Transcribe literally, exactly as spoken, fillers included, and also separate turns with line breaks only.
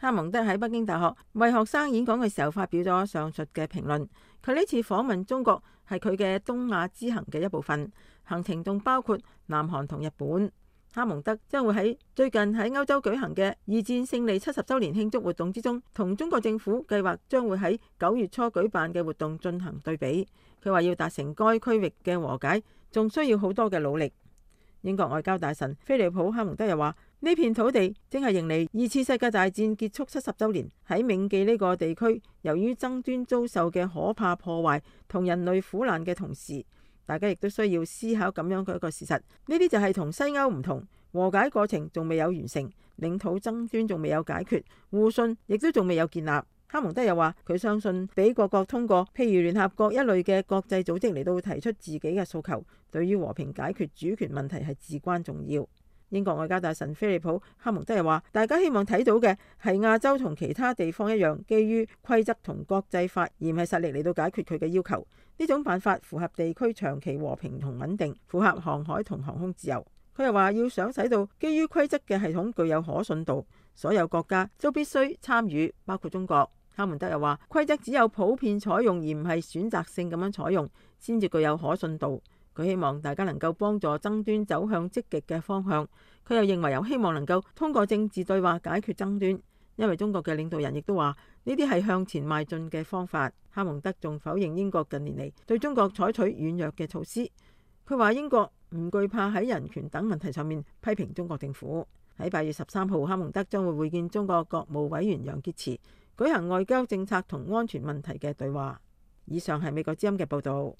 哈蒙德喺北京大學為學生演講嘅時候發表咗上述嘅評論。佢呢次訪問中國係佢嘅東亞之行嘅一部分，行程仲包括南韓同日本。哈蒙德將會喺最近喺歐洲舉行嘅二戰勝利七十週年慶祝活動之中，同中國政府計劃將會喺九月初舉辦嘅活動進行對比。佢話要達成該區域嘅和解，仲需要好多嘅努力。英國外交大臣菲利普哈蒙德又話：呢片土地正係迎嚟二次世界大戰結束七十週年，喺銘記呢個地區由於爭端遭受嘅可怕破壞同人類苦難嘅同時，大家亦都需要思考咁樣嘅一個事實，呢啲就係同西歐唔同，和解過程仲未有完成，領土爭端仲未有解決，互信亦都仲未有建立。哈蒙德又話佢相信俾各國通過譬如聯合國一類嘅國際組織嚟到提出自己嘅訴求，對於和平解決主權問題係至關重要。英國外交大臣菲利普哈蒙德又話：大家希望睇到嘅係亞洲同其他地方一樣，基於規則同國際法，而唔係實力嚟到解決佢嘅要求。呢種辦法符合地區長期和平同穩定，符合航海同航空自由。佢又話要想使到基於規則嘅系統具有可信度，所有國家都必須參與，包括中國。哈蒙德又話：規則只有普遍採用而唔係選擇性咁樣採用，先至具有可信度。佢希望大家能夠幫助爭端走向積極嘅方向。佢又認為有希望能夠通過政治對話解決爭端，因為中國嘅領導人亦都話呢啲係向前邁進嘅方法。哈蒙德仲否認英國近年嚟對中國採取軟弱嘅措施。佢話英國唔懼怕喺人權等問題上面批評中國政府。喺八月十三號，哈蒙德將會會見中國國務委員楊潔篪，舉行外交政策同安全問題嘅對話。以上係美國之音嘅報導。